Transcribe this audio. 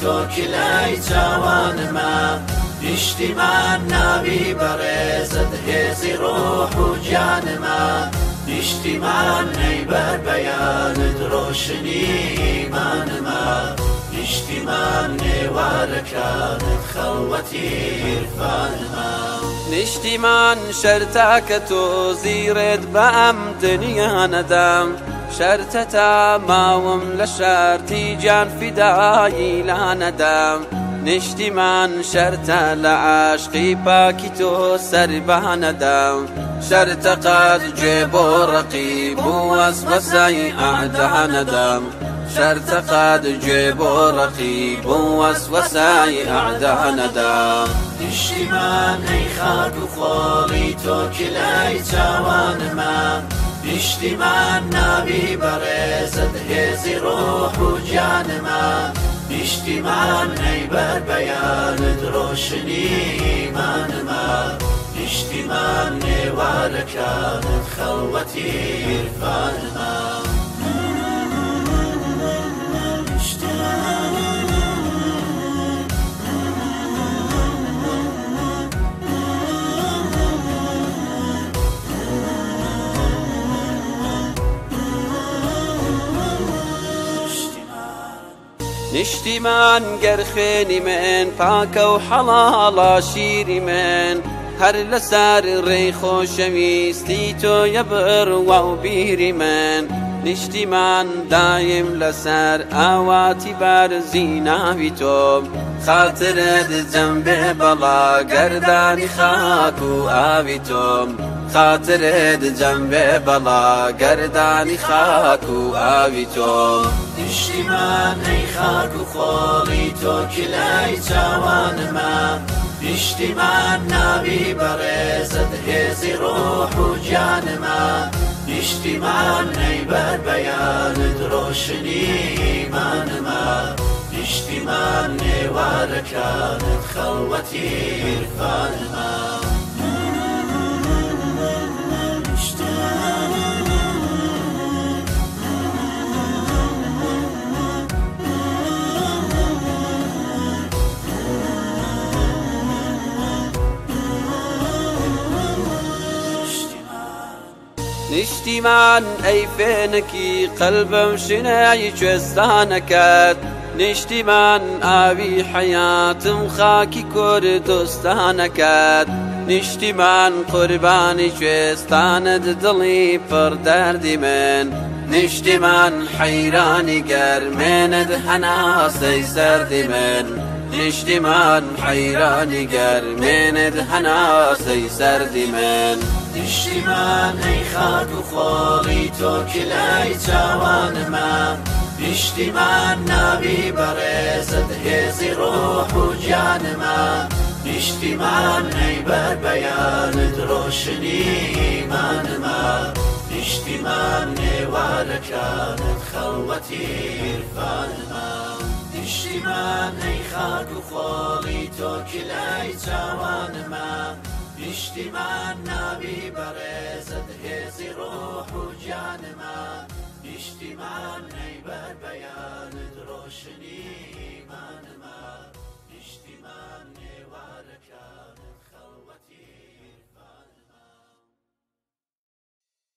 تۆ کلای چاوانمە نیشتیمان ناوی بەڕێزت هێزی ڕۆح و گیانمە نیشتیمان نەیبەر بەیانت ڕۆشنی ئیمانمە نیشتیمان نێوارەکانت خەڵوەتی عیرفانمە نیشتیمان شەرتە کە تۆ زیرێت بە ئەم دنیانەدا شەرتە تا ماوم لە شەرتی گیان فیدایی لانەدا نیشتیمان شەرتە لە عاشقی پاکی تۆ سەربانەدا شەرتە قەت گوێ بۆ ڕەقیب و وەسوەسەی ئەعدانەدا شەرتە قەت گوێ بۆ ڕەقیب و وەسوەسەی ئەعدانەدا نیشتیمان ئەی خاک و خۆڵی تۆ کلای چاوانمە نیشتیمان ناوی بەڕێزت هێزی ڕۆح و گیانمە نیشتیمان نەیبەر بەیانت ڕۆشنی ئیمانمە نیشتیمان نێوارەکانت خەڵوەتی عیرفانمە نیشتیمان گەر خوێنی من پاکە و حەڵاڵە شیری من هەر لەسەر ڕێی خۆشەویستی تۆیە بڕوا و بیری من نیشتیمان دایم لەسەر ئاواتی بارزی ناوی تۆ خاترت جەمبێ بەڵا گەردانی خاک و ئاوی تۆ خاترت جەمبێ بەڵا گەردانی خاک و ئاوی تۆ نیشتیمان ئەی خاک و خۆڵی تۆ کلای چاوانمە نیشتیمان ناوی بەڕێزت هێزی ڕۆح و گیانمە نیشتیمان نەیبەر بەیانت ڕۆشنی ئیمانمە نیشتیمان نێوارەکانت خەڵوەتی عیرفانمە نیشتیمان ئەی فێنکی قەلبم شنایی کوێستانەکەت نیشتیمان ئاوی حەیاتم خاکی کوردستانەکەت نیشتیمان قوربانی کوێستانت دڵی پڕ دەردی من نیشتیمان حەیرانی گەرمێنت هەناسەی سەردی من نیشتیمان حەیرانی گەرمێنت هەناسەی سەردی من نیشتیمان ئەی خاک و خۆڵی تۆ کلای چاوانمە نیشتیمان ناوی بەڕێزت هێزی ڕۆح و گیانمە نیشتیمان نەیبەر بەیانت ڕۆشنی ئیمانمە نیشتیمان نێوارەکانت خەڵوەتی عیرفانمە نیشتیمان ئەی خاک و خۆڵی تۆ کلای چاوانمە نیشتیمان ناوی بەڕێزت هێزی ڕۆح و گیانمە نیشتیمان نەیبەر بەیانت ڕۆشنی